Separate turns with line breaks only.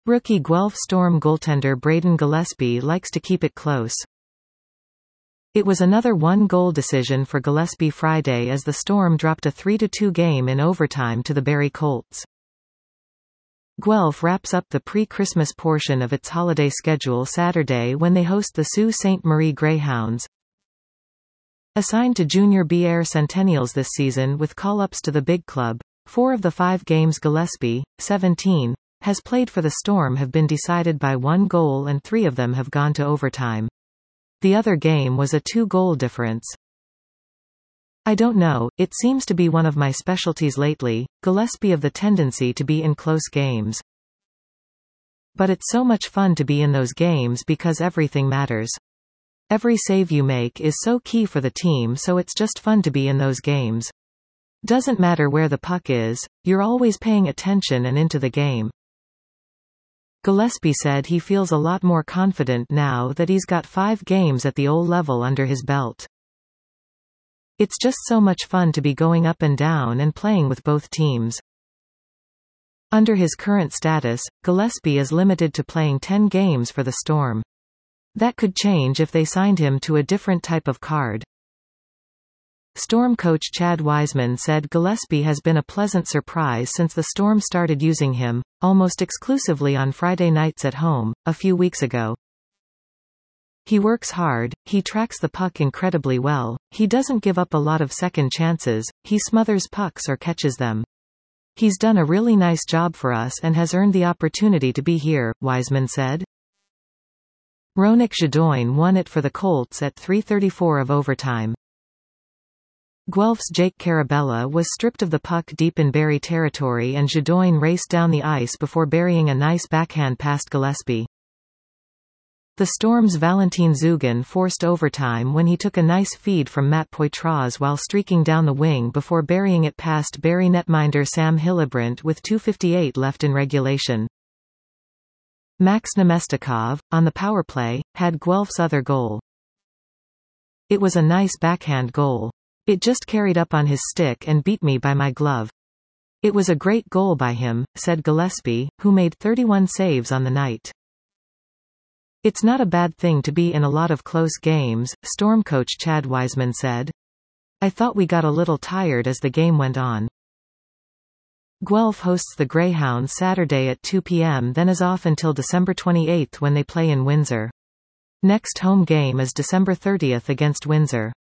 Rookie Guelph Storm goaltender Braden Gillespie likes to keep it close. It was another one-goal decision for Gillespie Friday as the Storm dropped a 3-2 game in overtime to the Barrie Colts. Guelph wraps up the pre-Christmas portion of its holiday schedule Saturday when they host the Sault Ste. Marie Greyhounds. Assigned to Junior B Air Centennials this season with call-ups to the big club, 4 of the 5 games Gillespie, 17, has played for the Storm have been decided by 1 goal and 3 of them have gone to overtime. The other game was a 2-goal difference. I don't know, it seems to be one of my specialties lately, Gillespie of the tendency to be in close games. But it's so much fun to be in those games because everything matters. Every save you make is so key for the team, so it's just fun to be in those games. Doesn't matter where the puck is, you're always paying attention and into the game. Gillespie said he feels a lot more confident now that he's got 5 games at the O level under his belt. It's just so much fun to be going up and down and playing with both teams. Under his current status, Gillespie is limited to playing 10 games for the Storm. That could change if they signed him to a different type of card. Storm coach Chad Wiseman said Gillespie has been a pleasant surprise since the Storm started using him, almost exclusively on Friday nights at home, a few weeks ago. He works hard, he tracks the puck incredibly well, he doesn't give up a lot of second chances, he smothers pucks or catches them. He's done a really nice job for us and has earned the opportunity to be here, Wiseman said. Ronak Jadot won it for the Colts at 3:34 of overtime. Guelph's Jake Carabella was stripped of the puck deep in Barrie territory and Jadot raced down the ice before burying a nice backhand past Gillespie. The Storm's Valentin Zugan forced overtime when he took a nice feed from Matt Poitras while streaking down the wing before burying it past Barrie netminder Sam Hillebrand with 2:58 left in regulation. Max Nemestikov, on the power play, had Guelph's other goal. It was a nice backhand goal. It just carried up on his stick and beat me by my glove. It was a great goal by him, said Gillespie, who made 31 saves on the night. It's not a bad thing to be in a lot of close games, Storm coach Chad Wiseman said. I thought we got a little tired as the game went on. Guelph hosts the Greyhounds Saturday at 2 p.m. then is off until December 28 when they play in Windsor. Next home game is December 30 against Windsor.